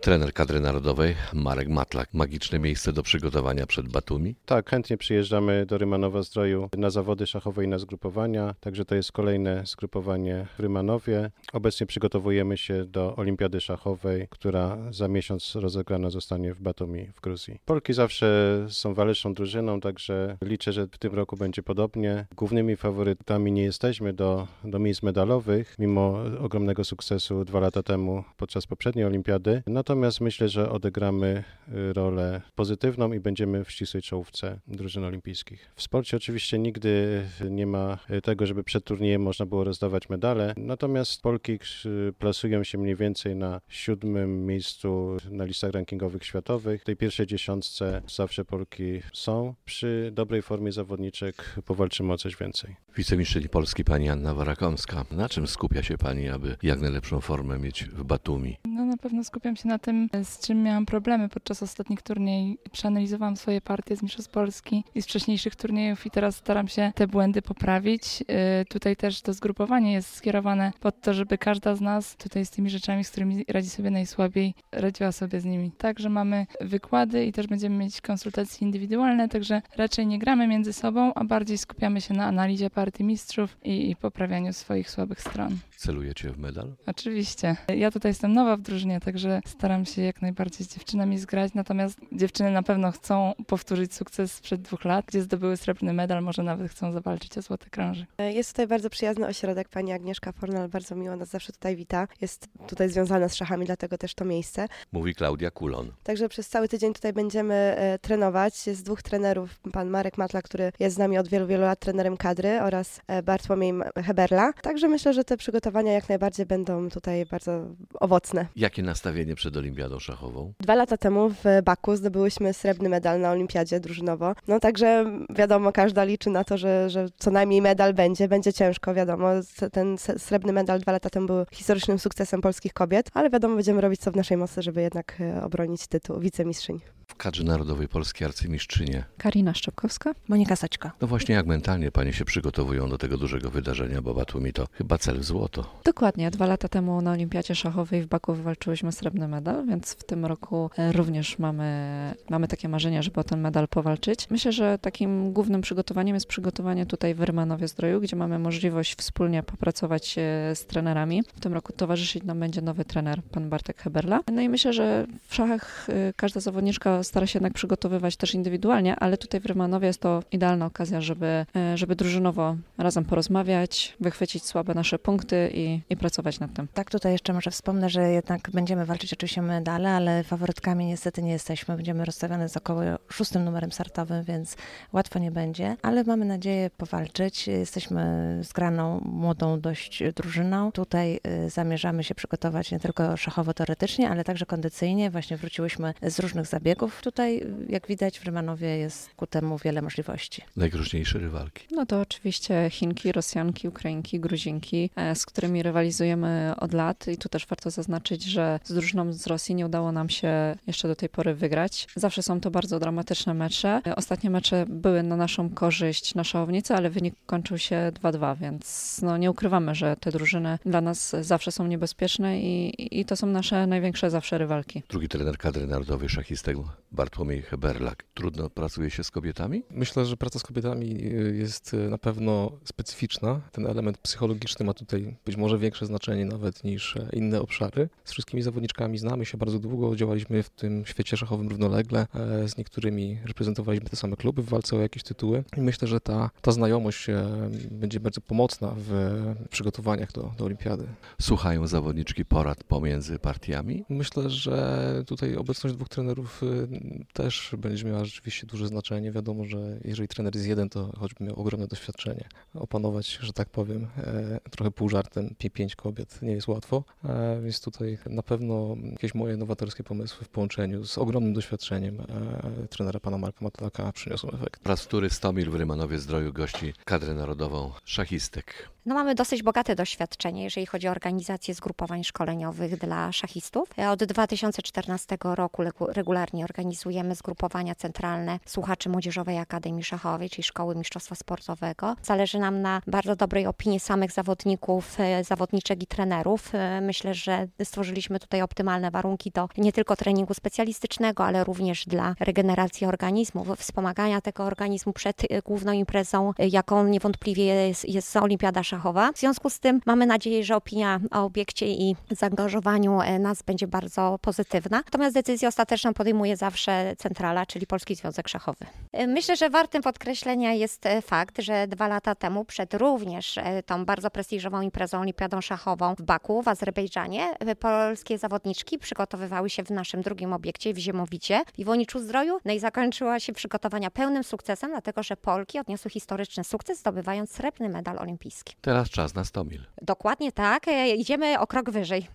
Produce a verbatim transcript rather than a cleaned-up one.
Trener kadry narodowej Marek Matlak. Magiczne miejsce do przygotowania przed Batumi? Tak, chętnie przyjeżdżamy do Rymanowa-Zdroju na zawody szachowe i na zgrupowania, także to jest kolejne zgrupowanie w Rymanowie. Obecnie przygotowujemy się do olimpiady szachowej, która za miesiąc rozegrana zostanie w Batumi w Gruzji. Polki zawsze są waleczną drużyną, także liczę, że w tym roku będzie podobnie. Głównymi faworytami nie jesteśmy do, do miejsc medalowych, mimo ogromnego sukcesu dwa lata temu podczas poprzedniej olimpiady. Natomiast myślę, że odegramy rolę pozytywną i będziemy w ścisłej czołówce drużyn olimpijskich. W sporcie oczywiście nigdy nie ma tego, żeby przed turniejem można było rozdawać medale, natomiast Polki plasują się mniej więcej na siódmym miejscu na listach rankingowych światowych. W tej pierwszej dziesiątce zawsze Polki są. Przy dobrej formie zawodniczek powalczymy o coś więcej. Wicemistrzyni Polski pani Anna Warakomska. Na czym skupia się pani, aby jak najlepszą formę mieć w Batumi? No na pewno skupiam się na tym, z czym miałam problemy podczas ostatnich turniej. Przeanalizowałam swoje partie z Mistrzostw Polski i z wcześniejszych turniejów i teraz staram się te błędy poprawić. Yy, tutaj też to zgrupowanie jest skierowane pod to, żeby każda z nas tutaj z tymi rzeczami, z którymi radzi sobie najsłabiej, radziła sobie z nimi. Także mamy wykłady i też będziemy mieć konsultacje indywidualne, także raczej nie gramy między sobą, a bardziej skupiamy się na analizie partii mistrzów i, i poprawianiu swoich słabych stron. Celujecie w medal? Oczywiście. Ja tutaj jestem nowa w drużynie, także staram się jak najbardziej z dziewczynami zgrać, natomiast dziewczyny na pewno chcą powtórzyć sukces sprzed dwóch lat, gdzie zdobyły srebrny medal, może nawet chcą zawalczyć o złoty krążyk. Jest tutaj bardzo przyjazny ośrodek, pani Agnieszka Fornal bardzo miło nas zawsze tutaj wita. Jest tutaj związana z szachami, dlatego też to miejsce. Mówi Klaudia Kulon. Także przez cały tydzień tutaj będziemy e, trenować. Jest dwóch trenerów, pan Marek Matlak, który jest z nami od wielu, wielu lat trenerem kadry oraz e, Bartłomiej Heberla. Także myślę, że te przygotowania jak najbardziej będą tutaj bardzo owocne. Jakie nastawienie przed olimpiadą szachową? Dwa lata temu w Baku zdobyłyśmy srebrny medal na olimpiadzie drużynowo. No także wiadomo, każda liczy na to, że, że co najmniej medal będzie. Będzie ciężko, wiadomo. Ten srebrny medal dwa lata temu był historycznym sukcesem polskich kobiet, ale wiadomo, będziemy robić co w naszej mocy, żeby jednak obronić tytuł wicemistrzyni. W kadrze narodowej polskiej arcymistrzynie Karina Szczepkowska. Monika Saćko. No właśnie, jak mentalnie panie się przygotowują do tego dużego wydarzenia, bo Batumi to chyba cel w złoto. Dokładnie. Dwa lata temu na Olimpiadzie Szachowej w Baku wywalczyłyśmy srebrny medal, więc w tym roku również mamy, mamy takie marzenia, żeby o ten medal powalczyć. Myślę, że takim głównym przygotowaniem jest przygotowanie tutaj w Rymanowie-Zdroju, gdzie mamy możliwość wspólnie popracować z trenerami. W tym roku towarzyszyć nam będzie nowy trener, pan Bartek Heberla. No i myślę, że w szachach każda zawodniczka stara się jednak przygotowywać też indywidualnie, ale tutaj w Rymanowie jest to idealna okazja, żeby, żeby drużynowo razem porozmawiać, wychwycić słabe nasze punkty i, i pracować nad tym. Tak, tutaj jeszcze może wspomnę, że jednak będziemy walczyć oczywiście o medale, ale faworytkami niestety nie jesteśmy. Będziemy rozstawione z około szóstym numerem startowym, więc łatwo nie będzie, ale mamy nadzieję powalczyć. Jesteśmy zgraną, młodą dość drużyną. Tutaj zamierzamy się przygotować nie tylko szachowo-teoretycznie, ale także kondycyjnie. Właśnie wróciłyśmy z różnych zabiegów. Tutaj, jak widać, w Rymanowie jest ku temu wiele możliwości. Najgroźniejsze rywalki? No to oczywiście Chinki, Rosjanki, Ukrainki, Gruzinki, z którymi rywalizujemy od lat i tu też warto zaznaczyć, że z drużyną z Rosji nie udało nam się jeszcze do tej pory wygrać. Zawsze są to bardzo dramatyczne mecze. Ostatnie mecze były na naszą korzyść na szachownicy, ale wynik kończył się dwa dwa, więc no nie ukrywamy, że te drużyny dla nas zawsze są niebezpieczne i, i to są nasze największe zawsze rywalki. Drugi trener kadry narodowej szachistek Bartłomiej Heberlak. Trudno pracuje się z kobietami? Myślę, że praca z kobietami jest na pewno specyficzna. Ten element psychologiczny ma tutaj być może większe znaczenie nawet niż inne obszary. Z wszystkimi zawodniczkami znamy się bardzo długo, działaliśmy w tym świecie szachowym równolegle. Z niektórymi reprezentowaliśmy te same kluby w walce o jakieś tytuły. I myślę, że ta, ta znajomość będzie bardzo pomocna w przygotowaniach do, do olimpiady. Słuchają zawodniczki porad pomiędzy partiami? Myślę, że tutaj obecność dwóch trenerów też będzie miała rzeczywiście duże znaczenie. Wiadomo, że jeżeli trener jest jeden, to choćby miał ogromne doświadczenie. Opanować, że tak powiem, trochę pół żartem pięć kobiet nie jest łatwo, więc tutaj na pewno jakieś moje nowatorskie pomysły w połączeniu z ogromnym doświadczeniem trenera pana Marka Matlaka przyniosą efekt. Raz wtóry Stomil w Rymanowie-Zdroju gości kadrę narodową szachistek. No mamy dosyć bogate doświadczenie, jeżeli chodzi o organizację zgrupowań szkoleniowych dla szachistów. Od dwa tysiące czternastego roku regularnie organizujemy zgrupowania centralne słuchaczy Młodzieżowej Akademii Szachowej, czyli Szkoły Mistrzostwa Sportowego. Zależy nam na bardzo dobrej opinii samych zawodników, zawodniczek i trenerów. Myślę, że stworzyliśmy tutaj optymalne warunki do nie tylko treningu specjalistycznego, ale również dla regeneracji organizmu, wspomagania tego organizmu przed główną imprezą, jaką niewątpliwie jest, jest Olimpiada Szachowa. W związku z tym mamy nadzieję, że opinia o obiekcie i zaangażowaniu nas będzie bardzo pozytywna. Natomiast decyzję ostateczną podejmuje zawsze centrala, czyli Polski Związek Szachowy. Myślę, że wartym podkreślenia jest fakt, że dwa lata temu przed również tą bardzo prestiżową imprezą Olimpiadą Szachową w Baku, w Azerbejdżanie, polskie zawodniczki przygotowywały się w naszym drugim obiekcie w Ziemowicie, w Iwoniczu-Zdroju. No i zakończyła się przygotowania pełnym sukcesem, dlatego że Polki odniosły historyczny sukces, zdobywając srebrny medal olimpijski. Teraz czas na sto mil. Dokładnie tak, idziemy o krok wyżej.